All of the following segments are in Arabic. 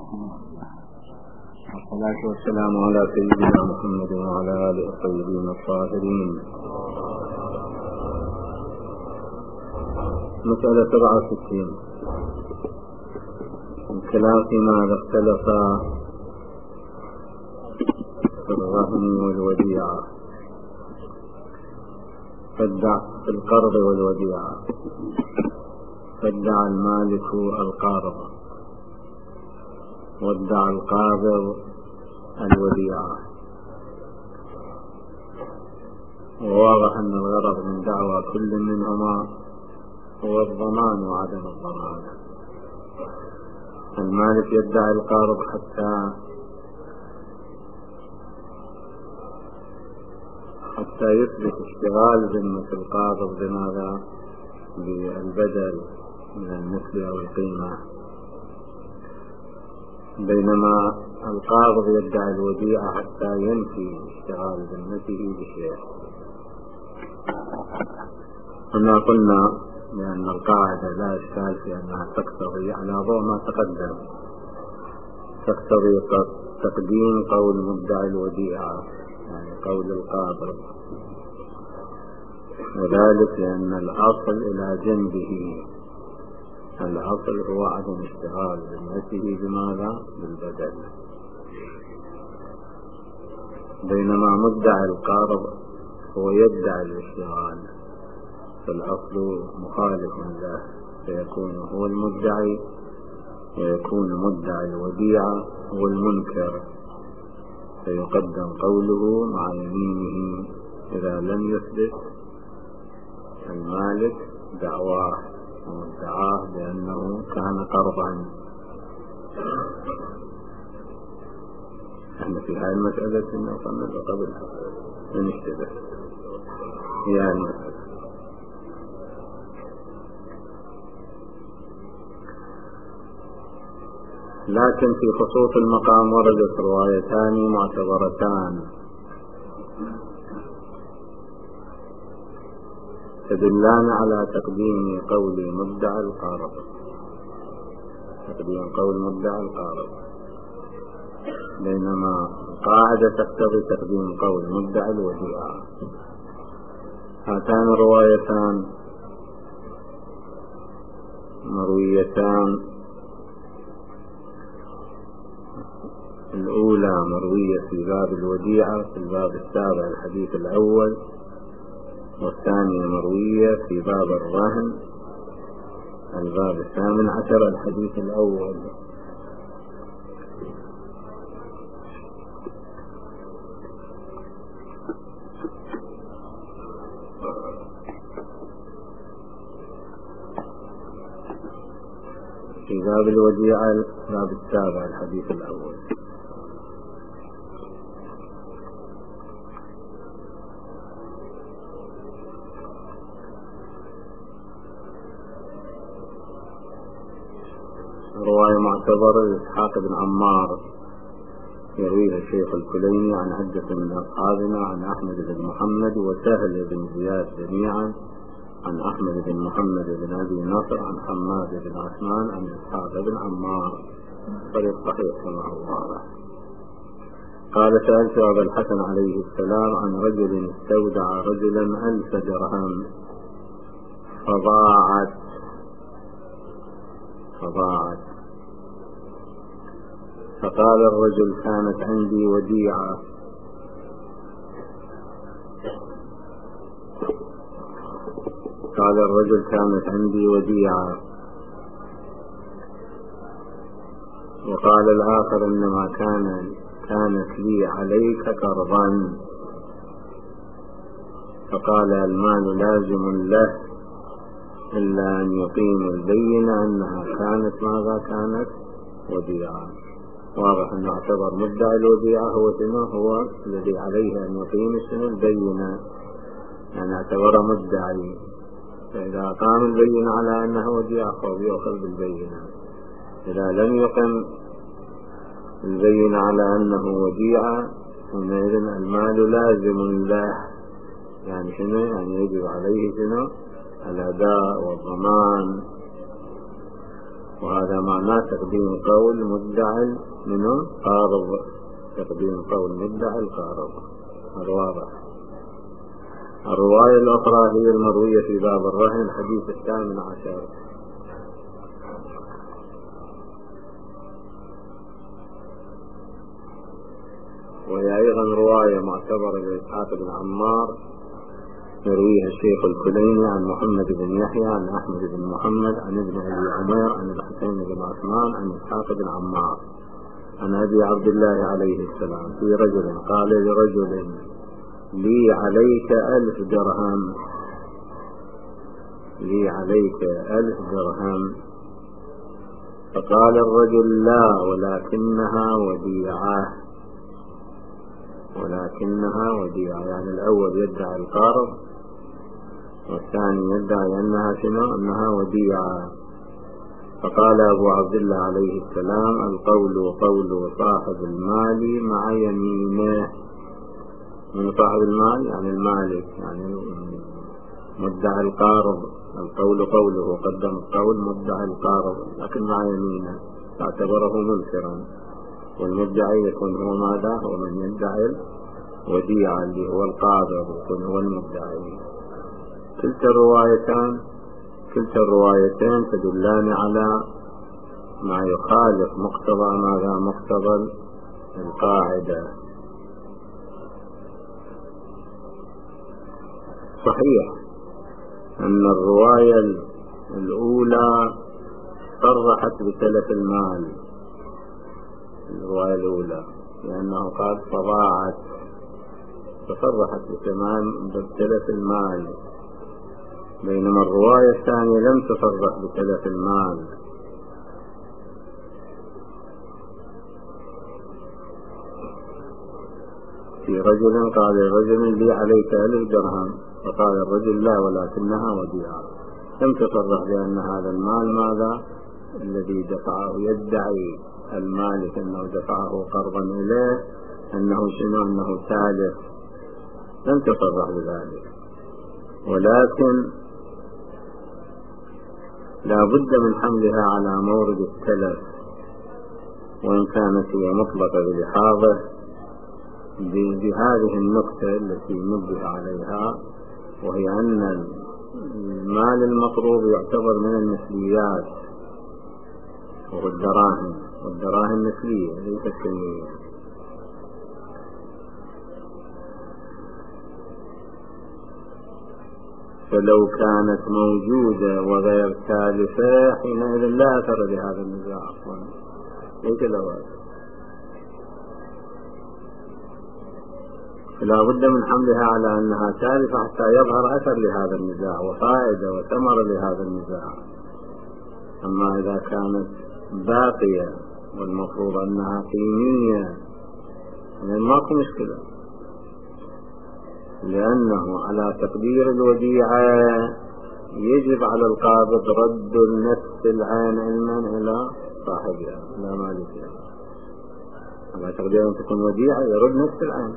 والصلاة والسلام على سيدنا محمد وعلى آله الطيبين الطاهرين. مسألة 67 الخلاف ماذا اختلف في الرهن والوديعة في القرض والوديعة. فادعى المالك القارض وادعى القابض الوديعة، وواضح أن الغرض من دعوى كل منهما هو الضمان وعدم الضمان. المالك يدعي القارض حتى يثبت اشتغال ذمة القابض بماذا؟ بالبدل من المثل أو القيمة، بينما القابض يدعي الوديعة حتى ينفي اشتغال ذمته بشيء. كنا قلنا لأن القاعدة لا إشكال في أنها تقتضي على ضوء ما تقدم، تقتضي تقديم قول مدعي الوديعة يعني قول القابض، وذلك لأن الأصل إلى جنبه، الأصل هو عدم اشتغال ذمته بماذا؟ بالبدل، بينما مدعي القارض هو يدعي الاشتغال فالأصل مخالف له، فيكون هو المدعي ويكون مدعي الوديعة هو المنكر، فيقدم قوله مع يمينه إذا لم يثبت المالك دعواه ومدعاه لأنه كان قرضا. احنا في هذه المسألة إنه قلنا قبلها نشتبه هي المسألة. لكن في خصوص المقام وردت روايتان معتبرتان تدلان على تقديم قول مدعي القارض، تقديم قول مدعي القارض، بينما القاعدة تقتضي تقديم قول مدعي الوديعة. هاتان الروايتان مرويتان، الأولى مروية في باب الوديعة في الباب السابع الحديث الأول، والثانية مروية في باب الرهن الباب 18 الحديث الأول. في باب الوديعة الباب السابع الحديث الأول. رواية معتبرة إسحاق بن عمار يرويها الشيخ الكليني عن عدة من أصحابنا عن أحمد بن محمد وسهل بن زياد جميعا عن أحمد بن محمد بن أبي نصر عن حماد بن عثمان عن إسحاق بن عمار طريق صحيح كما هو. قال سألت أبا الحسن عليه السلام عن رجل استودع رجلا 1000 درهم فضاعت فقال الرجل كانت عندي وديعة وقال الآخر إنما كانت لي عليك قرضا، فقال المال لازم له إلا أن يقيم البينة أنها كانت وديعة. واضح أنه اعتبر مدعي الوديعة هو الذي عليه أن يقيم البينة، يعني اعتبر مدعي، فإذا قام البينة على أنه وديعة فهو يأخذ بالبينة. إذا لم يقم البينة على أنه وديعة حينئذ المال لازم له، يعني شنو؟ يعني يجب عليه شنو؟ الأداء والضمان وهذا معناه تقديم قول مدعي منه قارض، تقديم قول مدعي القارض. هذا واضح. الرواية الأخرى هي المروية في باب الرهن، الحديث 18، وهي أيضا رواية معتبرة لإسحاق بن عمار، يرويها الشيخ الكليني عن محمد بن يحيى عن أحمد بن محمد عن ابن أبي عمير عن الحسين بن عثمان عن إسحاق بن عمار عن أبي عبد الله عليه السلام في رجل قال لرجل: لي عليك 1000 درهم، لي عليك 1000 درهم. فقال الرجل: لا، ولكنها وديعة، ولكنها وديعة. يعني الأول يدعي القارض والثاني يدعي أنها شنو؟ أنها وديعة. فقال أبو عبد الله عليه السلام: القول قول صاحب المال مع يمينه. من صاحب المال يعني المالك، يعني مدعي القارض. القول قوله، قدم القول مدعي القارض لكن مع يمينه، اعتبره منكرا. والمدعي يكون هو ماذا؟ هو من يدعي الوديعة اللي هو القابض، يكون هو المدعي. كلتا الروايتين تدلان على ما يخالف مقتضى ماذا؟ مقتضى القاعدة. صحيح أن الرواية الأولى صرحت بتلف المال، الرواية الأولى، لأنه قال فضاعت، فصرحت بتلف المال، بينما الرواية الثانية لم تصرح بتلف المال. في رجل قال لرجل: لي عليك 1000 درهم. فقال الرجل: لا، ولكنها وديعة. لم تصرح بأن هذا المال ماذا؟ الذي دفعه، يدعي المالك أنه دفعه قرضا إليه، أنه شنو؟ أنه تالف. لم تصرح بذلك، ولكن لا بد من حملها على مورد التلف، وإن كانت هي مطلقة بلحاظه بهذه النقطة التي نبه عليها، وهي أن المال المقروض يعتبر من المثليات، وهو الدراهم، والدراهم مثلية ليست كمية. فلو كانت موجودة وغير تالفة حينئذ لا أثر لهذا النزاع أصلا، ليس له أثر. فلا بد من حملها على أنها تالفة حتى يظهر أثر لهذا النزاع وفائدة وثمرة لهذا النزاع. أما إذا كانت باقية والمفروض أنها قيمية يعني ماكو مشكلة، لأنه على تقدير الوديعة يجب على القابض رد نفس العين علما إلى صاحبها، إلى مالكها. على تقدير أن تكون وديعة يرد نفس العين،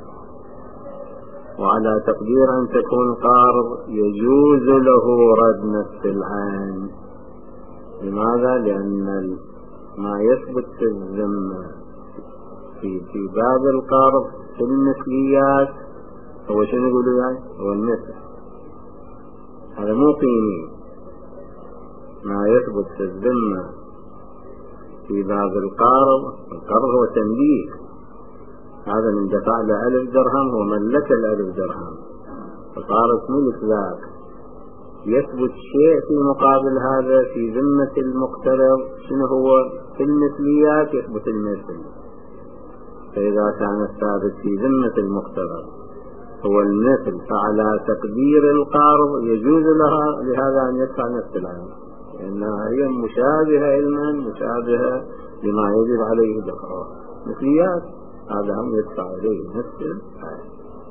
وعلى تقدير أن تكون قارض يجوز له رد نفس العين. لماذا؟ لأن ما يثبت في الذمة في باب القرض في المثليات هو شنو يقولوا يعني؟ هو المثل، هذا مو قيمي. ما يثبت في الذمة في باب القرض هو تمليك. هذا من دفع له 1000 درهم هو ملك 1000 درهم فصارت ملك ذاك. يثبت شيء في مقابل هذا في ذمة المقترض، شنو هو؟ في المثليات يثبت المثل. فإذا كان الثابت في ذمة المقترض هو المثل، فعلى تقدير القرض يجوز لهذا أن يدفع نفس العين، لأنها هي مشابهة علما، مشابهة لما يجب عليه دفعه. مثليات هذا هم يدفع عليه نفس العين.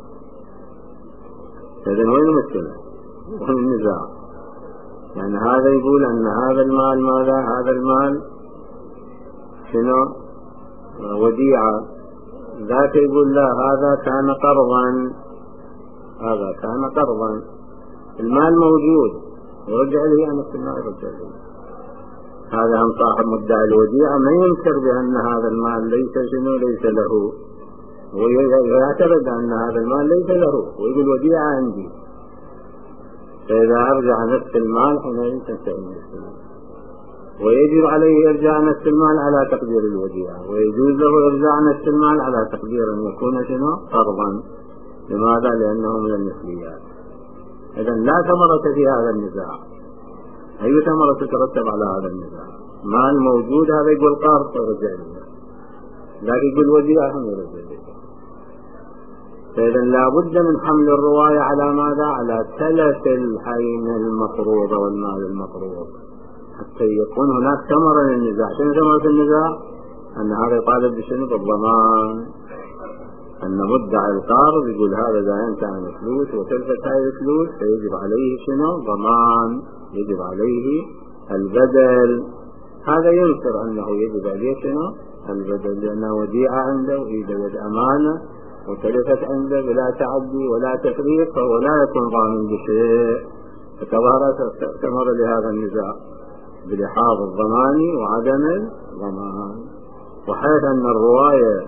إذن وين المشكلة؟ وين النزاع؟ يعني هذا يقول أن هذا المال ماذا؟ هذا المال شنو؟ وديعة. ذاك يقول لا، هذا كان قرضا، هذا كان قرضا. المال موجود ورجع له نفس المال، رجع له. هذا هم صاحب مدعي الوديعة ما ينكر بأن هذا المال ليس له، ويعتقد أن هذا المال ليس له ويقول وديعة عندي. فإذا أرجع نفس المال حينئذ تنتهي المسألة، ويجب عليه إرجاع نفس المال على تقدير الوديعة، ويجوز له إرجاع نفس المال على تقدير أن يكون قرضا. لماذا؟ لأنه من المثليات. إذن لا ثمرة في هذا النزاع. أي ثمرة تترتب على هذا النزاع؟ مال موجود هذا يقول قرض فرجع له، لكن يقول وديعة هم يرجع له. فإذن لا بد من حمل الرواية على ماذا؟ على تلف الحين المقروض والمال المقروض، حتى يكون هناك ثمرة للنزاع. شنو ثمرة النزاع؟ أن هذا يطالب بشنو؟ بالضمان. أن مدعي القرض يقول هذا إذا أنت عن فلوس وتلفت هاي الفلوس فيجب عليه شنو؟ ضمان، يجب عليه البدل. هذا ينكر أنه يجب عليه شنو؟ البدل، لأنه وديعة عنده وإذا يد أمانة وتلفت عنده بلا تعدي ولا تفريط فهو لا يكون ضامن بشيء. فتظهرت ثمرة لهذا النزاع بلحاظ الضمان وعدم الضمان. وحيث أن الرواية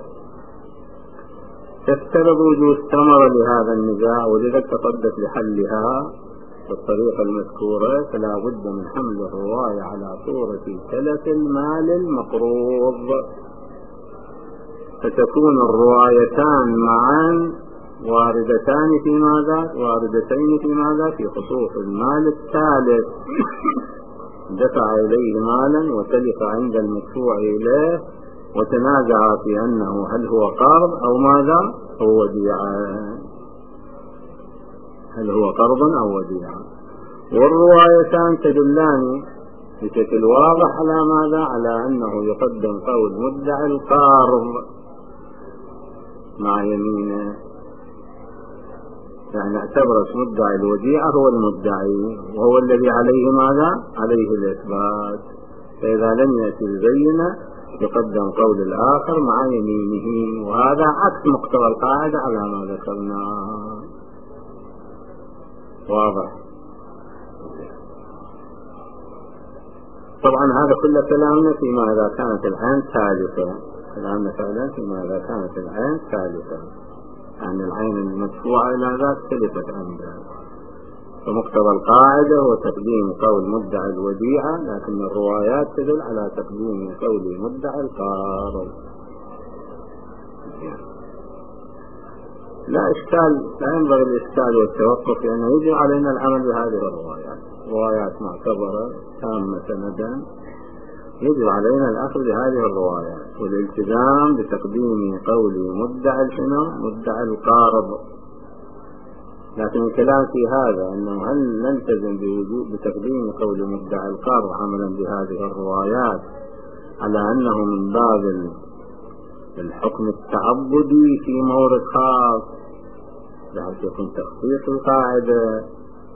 تفترض وجود ثمرة لهذا النزاع ولذا تصدت لحلها بالطريقة المذكورة، فلا بد من حمل الرواية على صورة تلف المال المقروض، فتكون الروايتان معا واردتين في ماذا؟ في خصوص المال الثالث. دفع إليه مالا وتلف عند المدفوع إليه وتنازع في أنه هل هو قرض أو ماذا؟ أو وديعة. هل هو قرض أو وديعة؟ والروايتان تدلان بشكل واضح على ماذا؟ على أنه يقدم قول مدعي القرض مع يمينه، يعني اعتبرت مدعي الوديعة هو المدعي وهو الذي عليه ماذا؟ عليه الإثبات. فإذا لم يأتي البينة يقدم قول الآخر مع يمينه، وهذا عكس مقتضى القاعدة على ما ذكرنا. واضح؟ طبعا هذا كل كلامنا فيما إذا كانت العين ثالثة، كلامنا فعلا فيما إذا كانت العين ثالثة، يعني العين المدفوعة إلى ذات ثلثت عنده. فمقتضى القاعدة هو تقديم قول مدعي الوديعة، لكن الروايات تدل على تقديم قول مدعي القرض. لا إشكال، لا ينبغي الإشكال والتوقف، لأنه يجب علينا العمل بهذه الروايات، روايات معتبرة تامة سندا، يجب علينا الأخذ بهذه الروايات والالتزام بتقديم قول مدعي القارض. لكن الكلام في هذا أنه هل نلتزم بتقديم قول مدعي القارض عملا بهذه الروايات على أنه من باب الحكم التعبدي في مورد خاص، بحيث يكون تخصيص القاعدة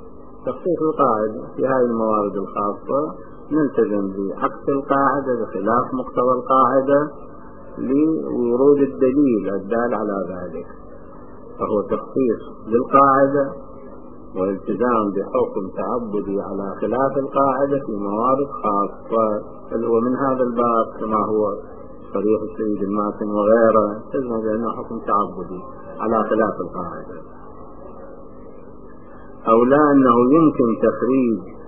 في هذه الموارد الخاصة نلتزم بعكس القاعدة بخلاف مقتضى القاعدة لورود الدليل الدال على ذلك، فهو تخصيص للقاعدة والالتزام بحكم تعبدي على خلاف القاعدة في موارد خاصة. بل هو من هذا الباب كما هو صريح السيد الماتن وغيره تزم بأنه حكم تعبدي على خلاف القاعدة، أو لا أنه يمكن تخريج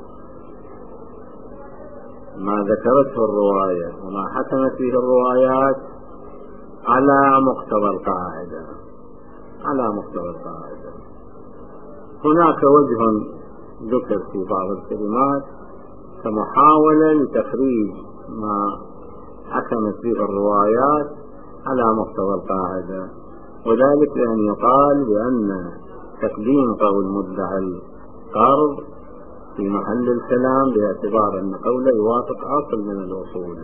ما ذكرته الرواية وما حكمت فيه الروايات على مقتضى القاعدة. هناك وجه ذكر في بعض الكلمات كمحاولة لتخريج ما حكمت فيه الروايات على مقتضى القاعدة، وذلك لأن يقال بأن تقديم قول مدعي القرض في محل الكلام باعتبار أن قوله يوافق أصل من الأصول،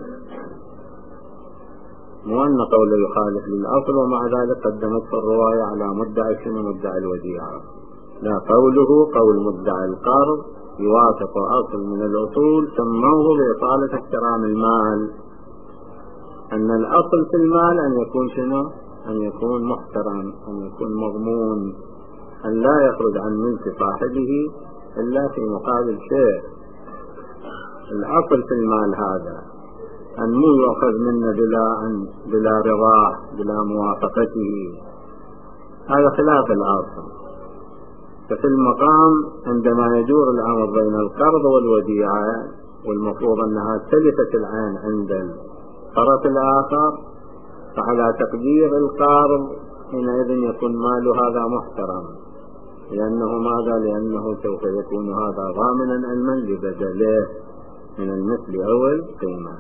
مو أن قوله يخالف للأصل ومع ذلك قدمت الرواية على مدعي الوديعة. لا، قوله قول مدعي القرض يوافق أصل من الأصول سموه بإطالة احترام المال، أن الأصل في المال أن يكون أن يكون محترم، أن يكون مضمون، أن لا يخرج عن ملك صاحبه إلا في مقابل شيء. الأصل في المال هذا أن مو يؤخذ منه بلا رضاه بلا موافقته، هذا خلاف الأصل. ففي المقام عندما يدور الأمر بين القرض والوديعة والمفروض أنها تلفت العين عند الطرف الآخر، فعلى تقدير القارض حينئذ يكون مال هذا محترم، لأنه ماذا؟ لأنه سوف يكون هذا ضامنا علما لبدله من المثل أو القيمة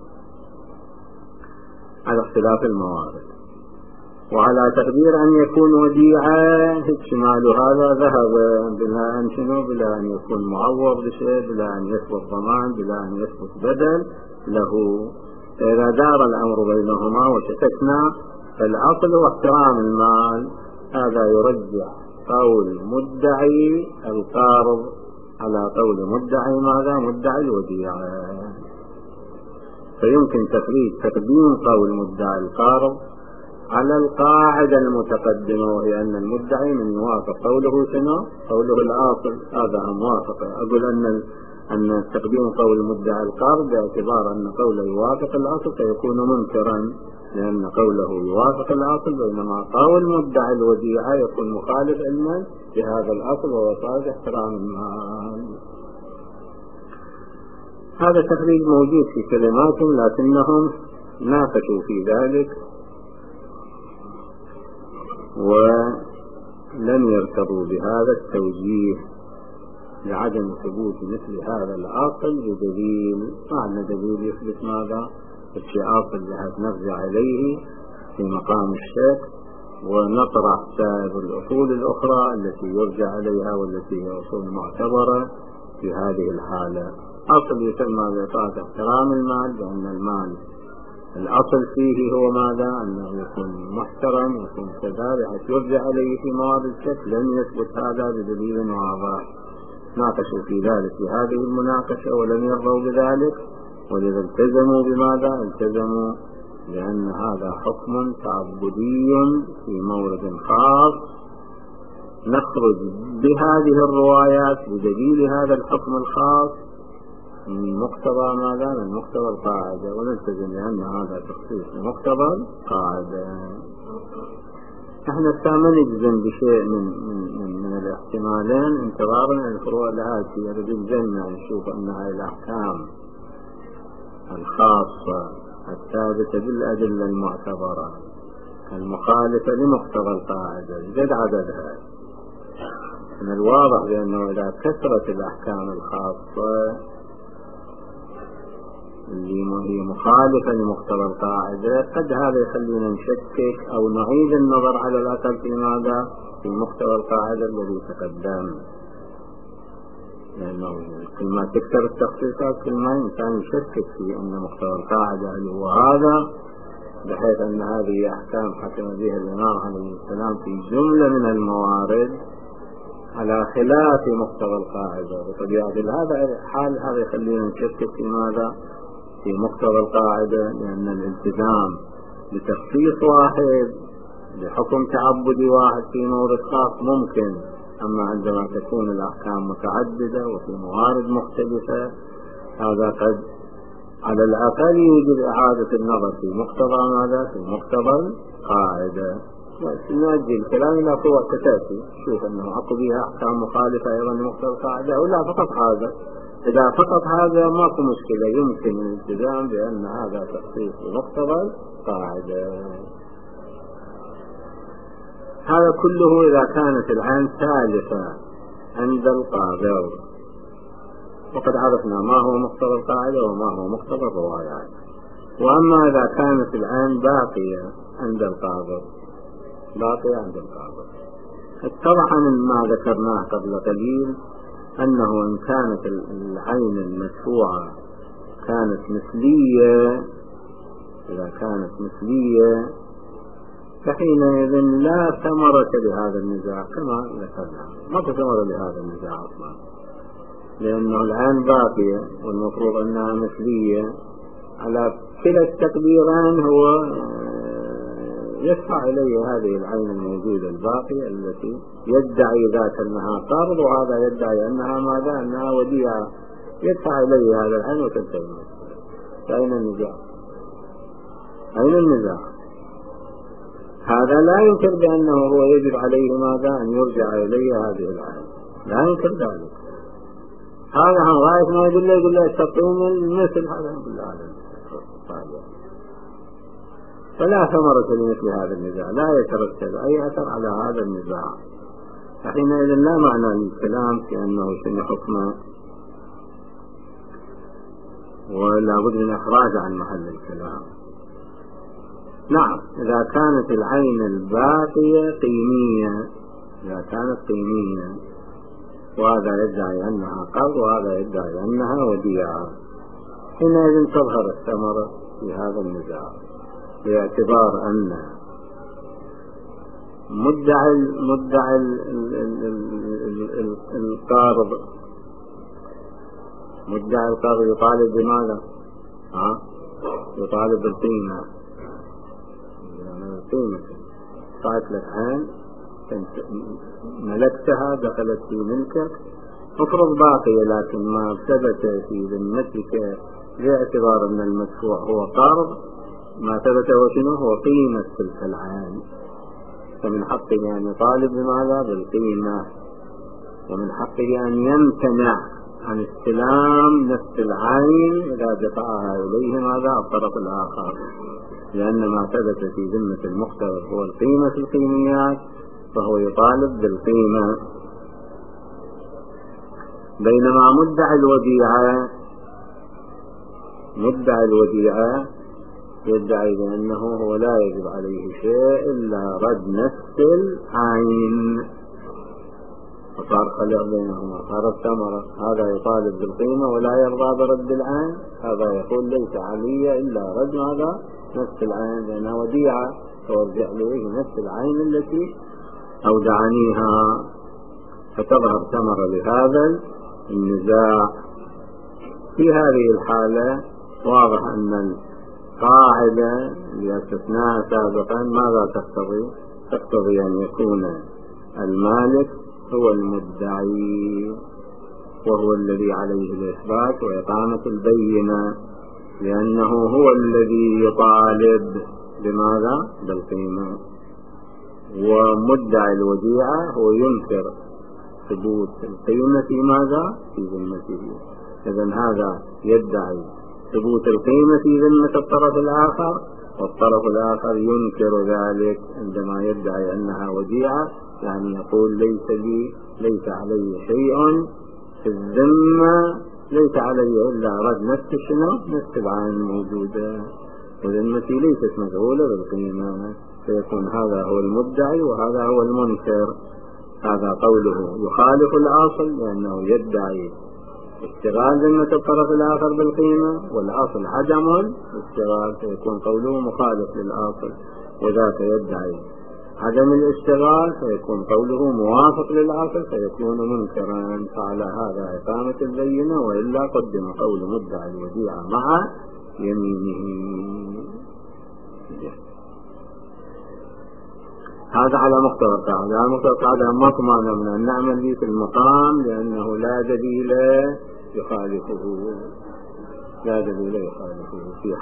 على اختلاف الموارد. وعلى تقدير أن يكون وديعة مال هذا ذهب بلا أن شنو، بلا أن يكون معوض بشيء، بلا أن يثبت ضمان، بلا أن يثبت بدل له. إذا دار الأمر بينهما وشككنا، فالأصل هو احترام المال. هذا يرجع قول مدعي القارض على قول مدعي ماذا؟ مدعي الوديعة. فيمكن تقديم قول مدعي القارض على القاعدة المتقدمة، وهي أن المدعي من يوافق قوله شنو؟ قوله الأصل، هذا موافقة. أقول أن تقديم قول مدعي القارض باعتبار أن قوله يوافق الأصل فيكون منكرا، لأن قوله يوافق الأصل، بينما قول مدعي الوديعة يكون مخالف علما بهذا الأصل ووسائل احترام المال. هذا تخريج موجود في كلمات لكنهم ناقشوا في ذلك ولم يرتضوا بهذا التوجيه لعدم ثبوت مثل هذا الأصل بدليل، معنى دليل يثبت ماذا؟ الشيء أصل جهة نرجع إليه في مقام الشك ونطرح سائر الأصول الأخرى التي يرجع إليها والتي هي أصول معتبرة في هذه الحالة. أصل يسمى بإعطاء احترام المال، لأن المال الأصل فيه هو ماذا؟ أنه يكون محترم، يكون كذا، بحيث يرجع إليه في موارد الشك. لم يثبت هذا بدليل واضح. ناقشوا في ذلك بهذه المناقشة ولم يرضوا بذلك، ولذا التزموا بماذا؟ التزموا لأن هذا حكم تعبدي في مورد خاص، نخرج بهذه الروايات بدليل هذا الحكم الخاص من مقتضى ماذا؟ من مقتضى القاعدة، ونلتزم لأن هذا تخصيص لمقتضى القاعدة. احنا ما نجزم بشيء من الاحتمالين انتظارا الفروع الآتية. نجزمنا نشوف أن هذه الأحكام الخاصة الثابتة بالأدلة المعتبرة المخالفة لمقتضى القاعدة زد عددها. من الواضح بأنه إذا كثرت الأحكام الخاصة اللي هي مخالفة لمقتضى القاعدة، قد هذا يخلينا نشكك أو نعيد النظر على الأقل في ماذا؟ في مقتضى القاعدة الذي تقدم. لأنه كل ما تكثر التخصيصات كل ما إنسان يشكك في أن مقتضى القاعدة اللي هو هذا، بحيث أن هذه أحكام حكم بها الإمام عليه السلام في جملة من الموارد على خلاف مقتضى القاعدة. بطبيعة هذا الحال هذا يخلينا نشكك في ماذا؟ في مقتضى القاعدة، لأن الالتزام بتخصيص واحد بحكم تعبدي واحد في مورد خاص ممكن، أما عندما تكون الأحكام متعددة وفي موارد مختلفة هذا قد على الأقل يجب إعادة النظر في مقتضى ماذا؟ في مقتضى القاعدة. نؤدي الكلام إلى قوة تتاتي، شوف أنه عقبها أحكام مخالفة أيضا لمقتضى القاعدة أو لا فقط هذا. إذا فقط هذا ماكو مشكلة، يمكن الالتزام بأن هذا تخصيص بمقتضى القاعدة. هذا كله إذا كانت العين ثالثة عند القابض، وقد عرفنا ما هو مقتضى القاعدة وما هو مقتضى الروايات. وأما إذا كانت العين باقية عند القابض، باقية عند القابض، اتضح من ما ذكرناه قبل قليل أنه إن كانت العين المدفوعة كانت مثلية، إذا كانت مثلية فحينئذ لا ثمرة لهذا النزاع كما ذكرنا، ما ثمرة لهذا النزاع أصلا، لأنه العين باقية والمفروض أنها مثلية. على كلا التقديران هو يدفع إليه هذه العين الموجودة الباقية التي يدعي ذات أنها قرض، وهذا يدعي أنها ماذا؟ أنها وديعة. يدفع إليه هذا العين وتنتهي المسألة. فأين النزاع؟ أين النزاع؟ هذا لا ينكر بأنه هو يجب عليه ماذا؟ أن يرجع إليه هذه العين، لا ينكر ذلك. هذا عن غاية ما يقول له تقيم مثل هذا يقول له هذا فلا ثمرة لمثل هذا النزاع، لا يترتب أي أثر على هذا النزاع. فحينئذ لا معنى للكلام في أنه شنو حكمه، ولا بد من إخراج عن محل الكلام. نعم، إذا كانت العين الباقية قيمية، إذا كانت قيمية وهذا يدعي أنها قرض وهذا يدعي أنها وديعة، حينئذ تظهر الثمرة في هذا النزاع، باعتبار أن مدعي القارض يطالب بماذا؟ يطالب بالقيمة. قالت لك عين ملكتها دخلت في ملكك، افرض باقية لكن ما ثبت في ذمتك باعتبار أن المدفوع هو قرض، ما ثبت هو شنو؟ هو قيمة تلك العين. فمن حقه أن يطالب بماذا؟ بالقيمة. ومن حقه أن يمتنع عن استلام نفس العين إذا دفعها إليه ماذا؟ الطرف الآخر، لأن ما ثبت في ذمة المقترض هو القيمة في القيميات، فهو يطالب بالقيمة. بينما مدعي الوديعة يدعي بأنه هو لا يجب عليه شيء إلا رد نفس العين، وصار خليط بينهما، صارت ثمرة. هذا يطالب بالقيمة ولا يرضى برد العين، هذا يقول ليس علي إلا رد هذا نفس العين لأنها وديعة، فارجع إليه نفس العين التي أودعنيها. فتظهر ثمرة لهذا النزاع. في هذه الحالة واضح أن القاعدة اللي استثناها سابقا ماذا تقتضي؟ تقتضي أن يكون المالك هو المدعي، وهو الذي عليه الإثبات وإقامة البينة، لأنه هو الذي يطالب بماذا؟ بالقيمة. ومدعي الوديعة هو ينكر ثبوت القيمة في ماذا؟ في ذمته. إذن هذا يدعي ثبوت القيمة في ذمة الطرف الآخر، والطرف الآخر ينكر ذلك عندما يدعي أنها وديعة، يعني يقول ليس علي شيء في الذمة، ليس علي إلا رد نفس العين الموجودة، وذمتي ليست مشغولة بالقيمة. فيكون هذا هو المدعي وهذا هو المنكر. هذا قوله يخالف الأصل لأنه يدعي اشتغال ذمة الطرف الآخر بالقيمة، والأصل عدم الاشتغال، فيكون قوله مخالف للأصل. وذاك يدعي عدم الاشتغال فيكون قوله موافق للأصل، فيكون منكرا. فعلى هذا إقامة البينة، وإلا قدم قول مدعي الوديعة مع يمينه. هذا على مقتضى القاعدة. على مقتضى القاعدة ماكو معنى من أن نعمل به في المقام، لأنه لا دليل يخالفه، لا دليل يخالفه في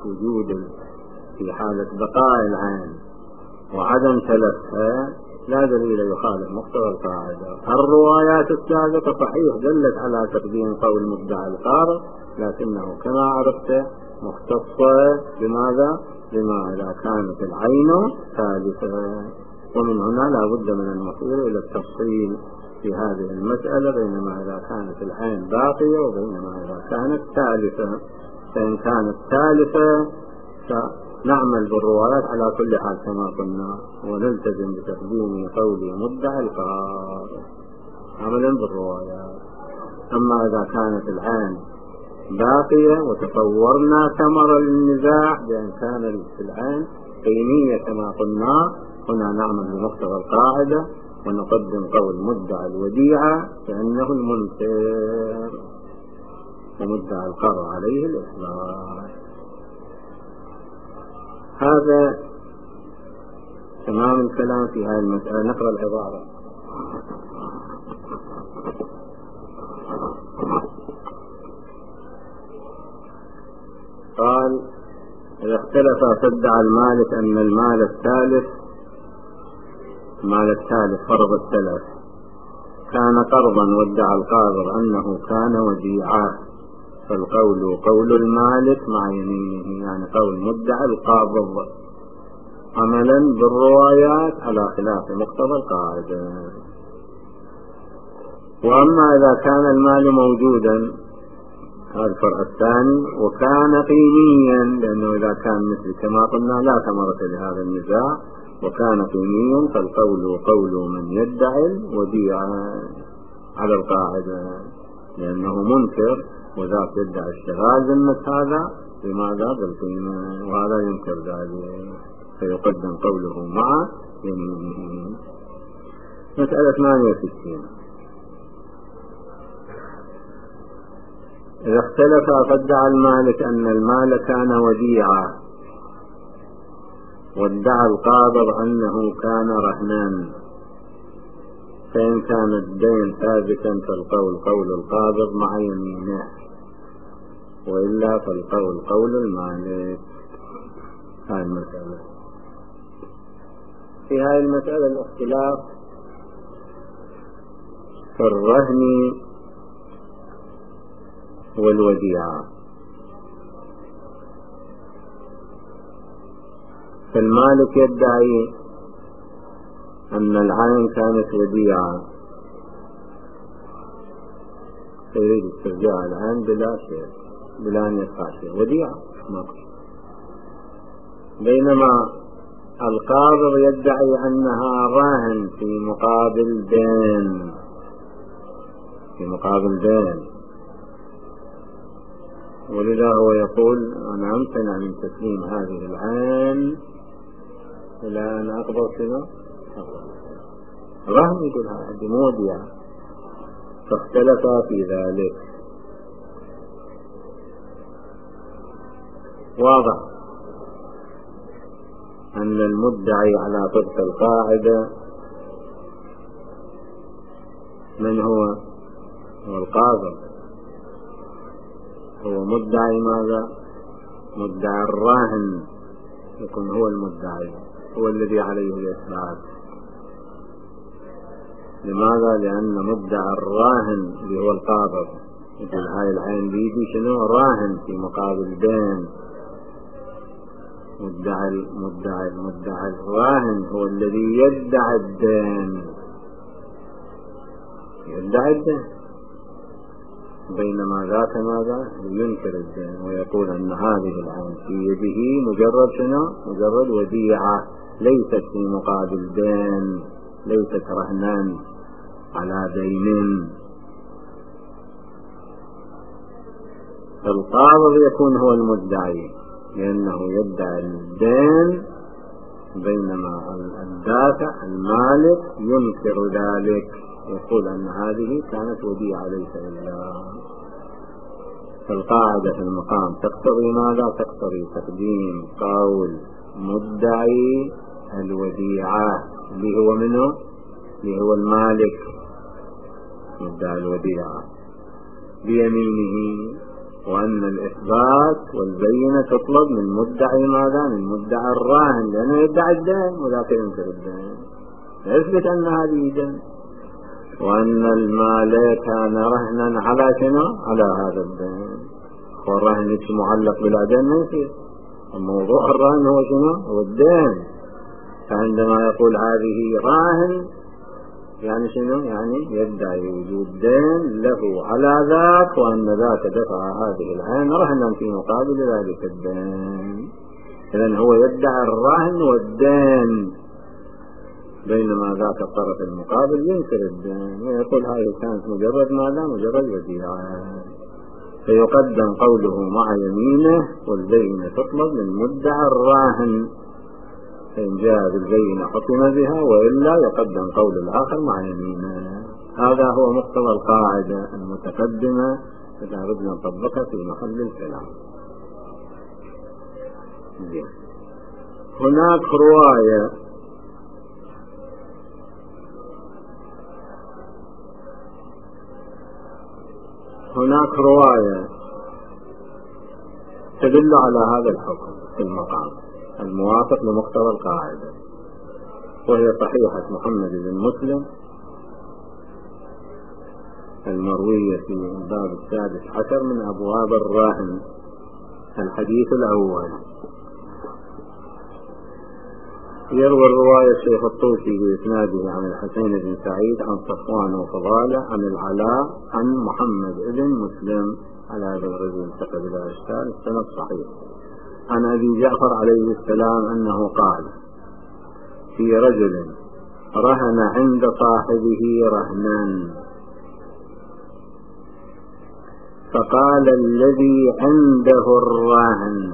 حالة بقاء العين وعدم تلفها، لا دليل يخالف مقتضى القاعدة. الروايات السابقة صحيح دلت على تقديم قول مدعي القارض، لكنه كما عرفت مختصة بماذا؟ بما إذا كانت العين ثالثة. ومن هنا لا بد من المصير إلى التفصيل في هذه المسألة، بينما إذا كانت العين باقية وبينما إذا كانت ثالثة. فإن كانت ثالثة فنعمل بالروايات على كل حال كما قلنا، ونلتزم بتقديم قول مدعي القارض عملا بالروايات. أما إذا كانت العين باقية وتصورنا ثمر للنزاع بأن كان العين قيمية كما قلنا، هنا نعمل بمقتضى القاعدة ونقدم قول مدعي الوديعة كأنه المنكر، ومدعي القرض عليه الإثبات. هذا تمام الكلام في هذه المسألة. نقرأ العبارة. قال إذا اختلف فادعى المالك أن المال الثالث فرض الثلاث كان قرضا، وادعى القابض أنه كان وديعة، فالقول قول المالك مع يمينه، يعني قول مدعى القابض عملا بالروايات على خلاف مقتضى القاعدة. وأما إذا كان المال موجودا، هذا الفرع الثاني، وكان قيميا، لأنه إذا كان مثل كما قلنا لا ثمرة لهذا النزاع، وكان قيميا، فالقول قول من يدعي الوديعة على القاعدة، لأنه منكر وذاك يدعي اشتغال ذمة هذا بماذا؟ بالقيمة، وهذا ينكر ذلك، فيقدم قوله مع يمينه. مسألة 68. إذا اختلف فادعى المالك أن المال كان وديعة، وادعى القابض أنه كان رهنا، فإن كان الدين ثابتا فالقول قول القابض مع يمينه، وإلا فالقول قول المالك. هذه المسألة. في هذه المسألة الاختلاف في الرهن والوديعة. فالمالك يدعي أن العين كانت وديعة، فيريد استرجاع العين بلا شيء، بلا أن يدفع شيء، وديعة. بينما القابض يدعي أنها راهن في مقابل دين، ولذا هو يقول أنا أمتنع من تسليم هذه العين إلى أن أقبض شنو؟ رهن، يقول هذه مودية. فاختلف في ذلك. واضح أن المدعي على طبق القاعدة من هو؟ القاضي. هو مدعي ماذا؟ مدعي الراهن، يكون هو المدعي، هو الذي عليه الإثبات. لماذا؟ لأن مدعي الراهن اللي هو القابض يقول هاي العين بيدي شنو؟ راهن في مقابل دين. مدعي الراهن هو الذي يدعي الدين، بينما ذاك ماذا؟ ينكر الدين ويقول أن هذه العين في يده مجرد شنو؟ مجرد وديعة، ليست في مقابل دين، ليست رهنا على دين. فالقابض يكون هو المدعي لأنه يدعي الدين، بينما الدافع المالك ينكر ذلك، يقول أن هذه كانت وديعة ليس إلا. فالقاعدة في المقام تقتضي ماذا؟ تقتضي تقديم قول مدعي الوديعة اللي هو منه؟ اللي هو المالك، مدعي الوديعة بيمينه، وأن الإثبات والبينة تطلب من مدعي ماذا؟ من مدعي الراهن، لأنه يدعي الدين وذاك ينكر الدين، يثبت أن هذه دين، وأن المال كان رهنا على شنو؟ على هذا الدين. والرهن معلق بالدين ما يصير، الموضوع الرهن هو شنو؟ هو الدين. فعندما يقول هذه راهن يعني شنو؟ يعني يدعي وجود دين له على ذاك، وأن ذاك دفع هذه العين رهنا في مقابل ذلك الدين. إذن هو يدعي الرهن والدين، بينما ذاك الطرف المقابل ينكر الدين ويقول هذه كانت مجرد ماذا؟ مجرد وديعة. فيقدم قوله مع يمينه، والبينة تطلب من مدعي الراهن، فإن جاء بالبينة حكم بها، وإلا يقدم قول الآخر مع يمينه. هذا هو مقتضى القاعدة المتقدمة إذا أردنا نطبقها في محل الكلام. هناك رواية تدل على هذا الحكم في المقام الموافق لمقتضى القاعدة، وهي صحيحة محمد بن مسلم المروية في الباب 16 من أبواب الراهن. الحديث الأول: يروي الرواية الشيخ الطوسي بإسناده عن الحسين بن سعيد عن صفوان وفضالة عن العلاء عن محمد بن مسلم على هذا الرجل انتقل إلى أشكال السند صحيح عن أبي جعفر عليه السلام أنه قال: في رجل رهن عند صاحبه رهنا، فقال الذي عنده الراهن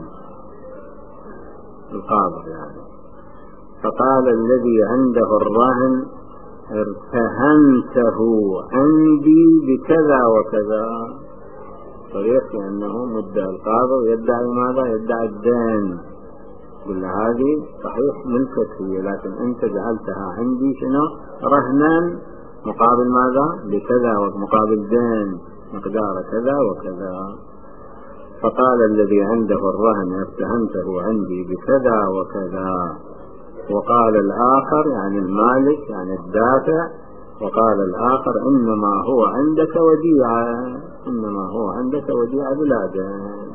القاضي يعني، فقال الذي عنده الراهن: ارتهنته عندي بكذا وكذا. صريح لأنه مدعي القاضي ويدعي ماذا؟ يدعي الدين. قل هذه صحيح ملكك هي، لكن أنت جعلتها عندي شنو؟ رهنا مقابل ماذا؟ بكذا ومقابل دين مقدار كذا وكذا. فقال الذي عنده الرهن: ارتهنته عندي بكذا وكذا. وقال الآخر يعني المالك يعني الدافع، وقال الآخر: إنما هو عندك وديعة، إنما هو عندك وديعة بلا دين.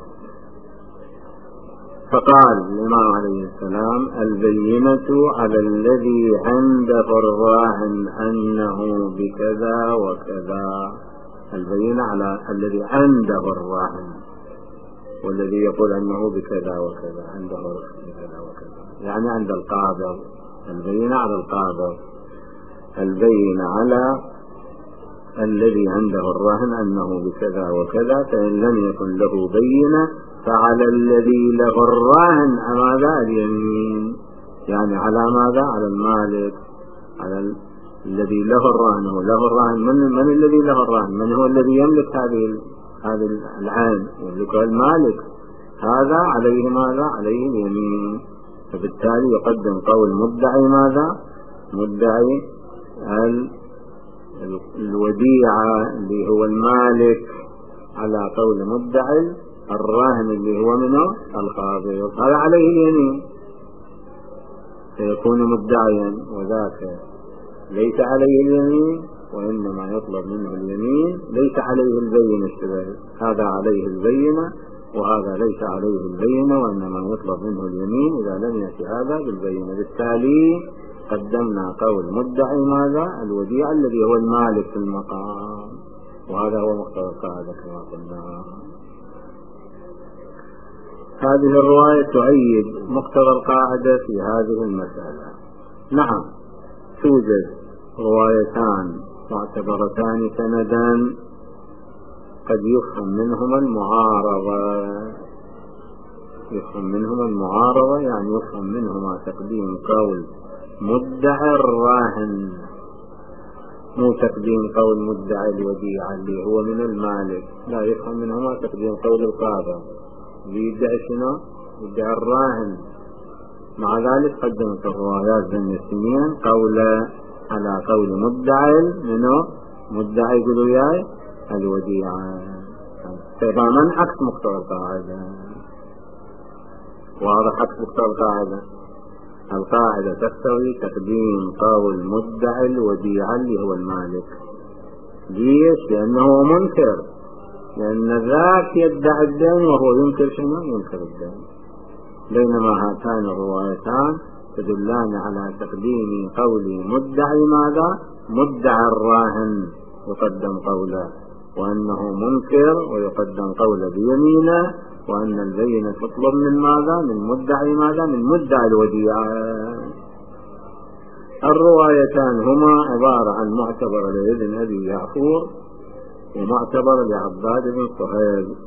فقال الإمام عليه السلام: البينة على الذي عنده الراهن أنه بكذا وكذا. البينة على الذي عنده الراهن، والذي يقول أنه بكذا وكذا عنده بكذا وكذا يعني عند القاضي. البينة على القاضي، البينة على الذي عنده الراهن أنه بكذا وكذا، فإن لم يكن له بينة فعلى الذي له الراهن ماذا؟ اليمين، يعني على ماذا؟ على المالك، على الذي له الراهن. هو له الراهن، من الذي له الراهن؟ من هو الذي يملك هذه العين؟ يملكها المالك، هذا عليه ماذا؟ عليه اليمين. فبالتالي يقدم قول مدعي ماذا؟ مدعي الوديعة اللي هو المالك على قول مدعي الراهن اللي هو منه القاضي، هذا عليه اليمين، فيكون مدعيا، وذاك ليس عليه اليمين وإنما يطلب منه اليمين، ليس عليه البينة الشبه، هذا عليه البينة وهذا ليس عليه البينة وإنما يطلب منه اليمين إذا لم يأتي هذا بالبينة. بالتالي قدمنا قول مدعي ماذا؟ الوديعة الذي هو المالك في المقام، وهذا هو مقتضى القاعدة كما قلنا. هذه الرواية تؤيد مقتضى القاعدة في هذه المسألة. نعم، توجد روايتان معتبرتان سندا قد يفهم منهما المعارضة، يفهم منهما المعارضة يعني يفهم منهما تقديم قول مدعي الراهن، مو تقديم قول مدعي الوديعة اللي هو من المالك، لا، يفهم منهما تقديم قول القاضي يدعي شنو؟ يدعي الراهن. مع ذلك قدمت الروايات بين السنين قول على قول مدعي منه مدعي يقولوا ياي الوديعة، تماما عكس مقتضى القاعدة. واضح عكس مقتضى القاعدة. القاعدة تقتضي تقديم قول مدعي الوديعة اللي هو المالك. ليش؟ لأنه منكر، لأن ذاك يدعي الدين وهو ينكر شنو؟ ينكر الدين. بينما هاتان الروايتان تدلان على تقديم قول مدعي ماذا؟ مدعي الراهن يقدم قوله، وأنه منكر ويقدم قوله بيمينه، وأن البينة تطلب من ماذا؟ من مدعي ماذا؟ من مدعي الوديعة. الروايتان هما عبارة عن معتبر لابن أبي يعفور ومعتبر لعباد بن صهيب.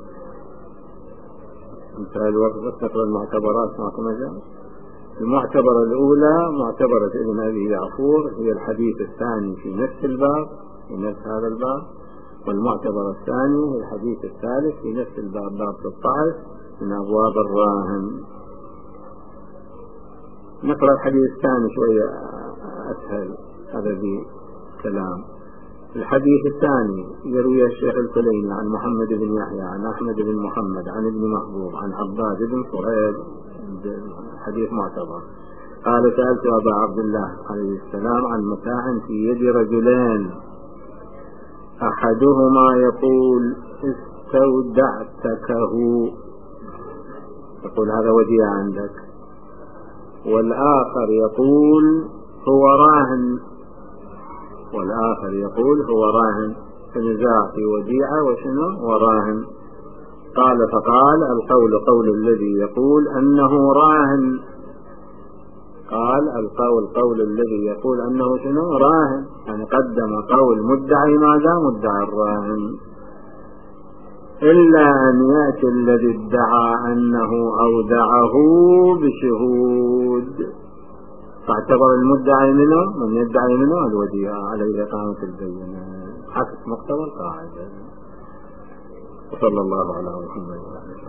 انتهى الوقت، بس نقرأ المعتبرات معكم مجال. المعتبرة الأولى معتبرة ابن أبي يعفور، هي الحديث الثاني في نفس الباب، في نفس هذا الباب. والمعتبرة الثاني هي الحديث الثالث في نفس الباب، باب 16 من أبواب الراهن. نقرأ الحديث الثاني شوية أسهل، هذا ذي كلام. الحديث الثاني يروي الشيخ الكليني عن محمد بن يحيى عن أحمد بن محمد عن ابن محبوب عن عباد بن صهيب، حديث معتبر، قال سألت أبا عبد الله عليه السلام عن متاع في يد رجلين، أحدهما يقول استودعتكه، يقول هذا وديعة عندك، والآخر يقول هو راهن، والآخر يقول هو راهن، فنزاع في وديعة وشنو وراهن. قال فقال القول قول الذي يقول أنه راهن، قال القول قول الذي يقول أنه شنو راهن، يعني قدم قول مدعي ماذا مدعي الراهن، إلا أن يأتي الذي ادعى أنه أودعه بشهود، فاعتبر المدعي منه من يدعي منه الوديعة على إقامة البينة حسب مقتضى القاعدة. وصلى الله على محمد وعلى آله.